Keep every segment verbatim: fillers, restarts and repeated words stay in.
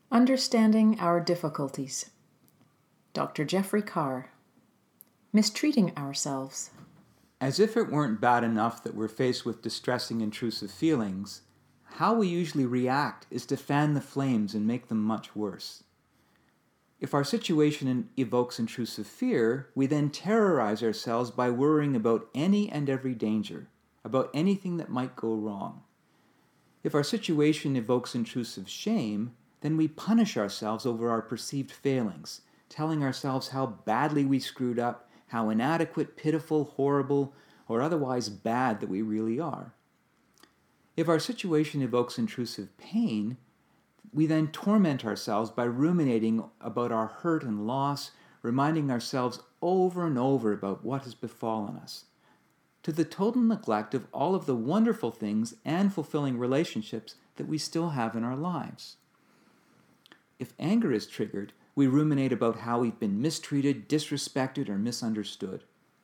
Understanding Our Difficulties. Doctor Jeffrey Carr. Mistreating Ourselves. As if it weren't bad enough that we're faced with distressing, intrusive feelings, how we usually react is to fan the flames and make them much worse. If our situation evokes intrusive fear, we then terrorize ourselves by worrying about any and every danger, about anything that might go wrong. If our situation evokes intrusive shame, then we punish ourselves over our perceived failings, telling ourselves how badly we screwed up, how inadequate, pitiful, horrible, or otherwise bad that we really are. If our situation evokes intrusive pain, we then torment ourselves by ruminating about our hurt and loss, reminding ourselves over and over about what has befallen us, to the total neglect of all of the wonderful things and fulfilling relationships that we still have in our lives. If anger is triggered, we ruminate about how we've been mistreated, disrespected, or misunderstood.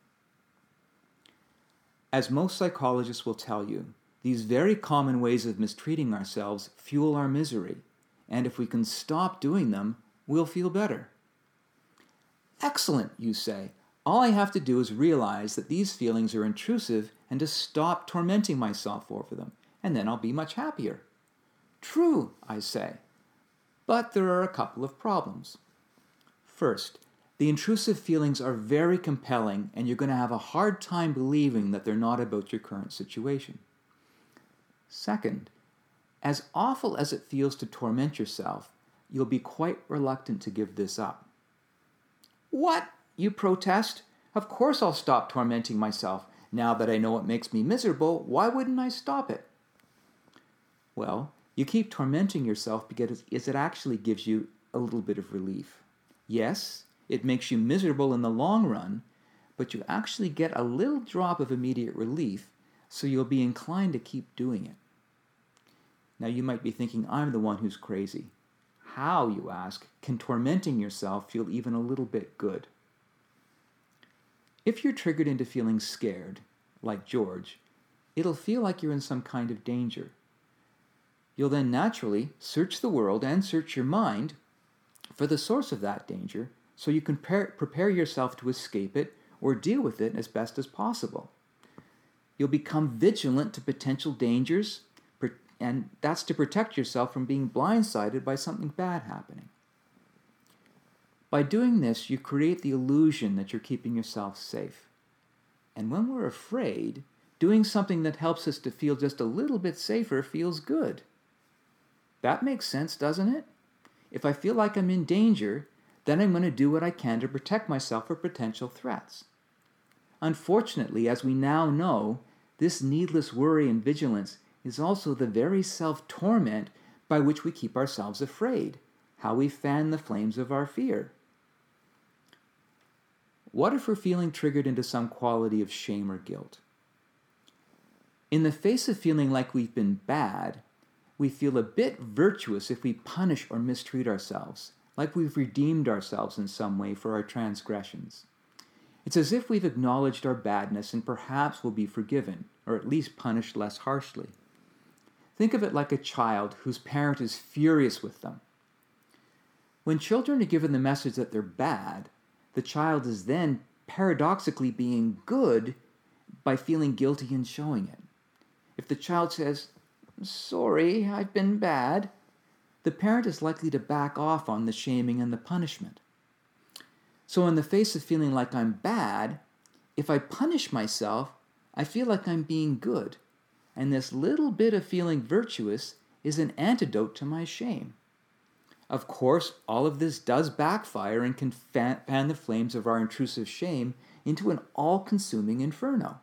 As most psychologists will tell you, these very common ways of mistreating ourselves fuel our misery, and if we can stop doing them, we'll feel better. Excellent, you say. All I have to do is realize that these feelings are intrusive and to stop tormenting myself over them, and then I'll be much happier. True, I say. But there are a couple of problems. First, the intrusive feelings are very compelling, and you're going to have a hard time believing that they're not about your current situation. Second, as awful as it feels to torment yourself, you'll be quite reluctant to give this up. What? You protest? Of course I'll stop tormenting myself. Now that I know it makes me miserable, why wouldn't I stop it? Well, you keep tormenting yourself because it actually gives you a little bit of relief. Yes, it makes you miserable in the long run, but you actually get a little drop of immediate relief, so you'll be inclined to keep doing it. Now you might be thinking, I'm the one who's crazy. How, you ask, can tormenting yourself feel even a little bit good? If you're triggered into feeling scared, like George, it'll feel like you're in some kind of danger. You'll then naturally search the world and search your mind for the source of that danger so you can pre- prepare yourself to escape it or deal with it as best as possible. You'll become vigilant to potential dangers, and that's to protect yourself from being blindsided by something bad happening. By doing this, you create the illusion that you're keeping yourself safe. And when we're afraid, doing something that helps us to feel just a little bit safer feels good. That makes sense, doesn't it? If I feel like I'm in danger, then I'm going to do what I can to protect myself from potential threats. Unfortunately, as we now know, this needless worry and vigilance is also the very self-torment by which we keep ourselves afraid, how we fan the flames of our fear. What if we're feeling triggered into some quality of shame or guilt? In the face of feeling like we've been bad, we feel a bit virtuous if we punish or mistreat ourselves, like we've redeemed ourselves in some way for our transgressions. It's as if we've acknowledged our badness and perhaps will be forgiven, or at least punished less harshly. Think of it like a child whose parent is furious with them. When children are given the message that they're bad, the child is then paradoxically being good by feeling guilty and showing it. If the child says, "Sorry, I've been bad," the parent is likely to back off on the shaming and the punishment. So in the face of feeling like I'm bad, if I punish myself, I feel like I'm being good. And this little bit of feeling virtuous is an antidote to my shame. Of course, all of this does backfire and can fan the flames of our intrusive shame into an all-consuming inferno.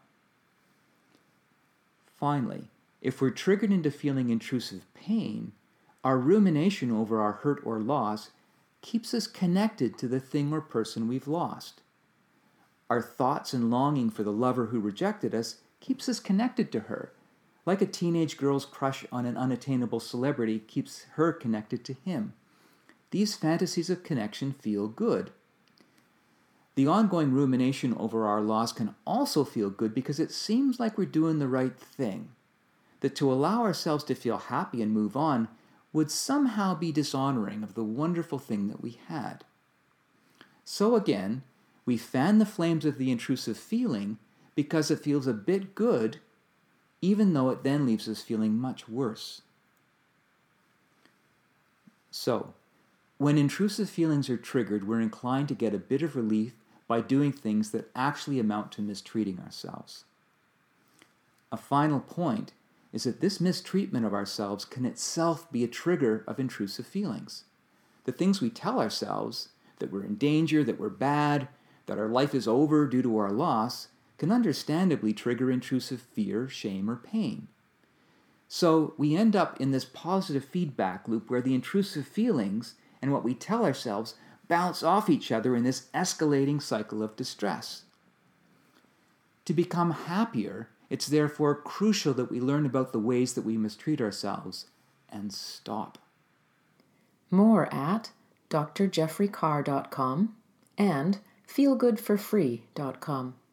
Finally, if we're triggered into feeling intrusive pain, our rumination over our hurt or loss keeps us connected to the thing or person we've lost. Our thoughts and longing for the lover who rejected us keeps us connected to her, like a teenage girl's crush on an unattainable celebrity keeps her connected to him. These fantasies of connection feel good. The ongoing rumination over our loss can also feel good because it seems like we're doing the right thing. That to allow ourselves to feel happy and move on, would somehow be dishonoring of the wonderful thing that we had. So again, we fan the flames of the intrusive feeling because it feels a bit good, even though it then leaves us feeling much worse. So, when intrusive feelings are triggered, we're inclined to get a bit of relief by doing things that actually amount to mistreating ourselves. A final point is that this mistreatment of ourselves can itself be a trigger of intrusive feelings. The things we tell ourselves, that we're in danger, that we're bad, that our life is over due to our loss, can understandably trigger intrusive fear, shame, or pain. So we end up in this positive feedback loop where the intrusive feelings and what we tell ourselves bounce off each other in this escalating cycle of distress. To become happier, it's therefore crucial that we learn about the ways that we mistreat ourselves and stop. More at d r jeffrey carr dot com and feel good for free dot com.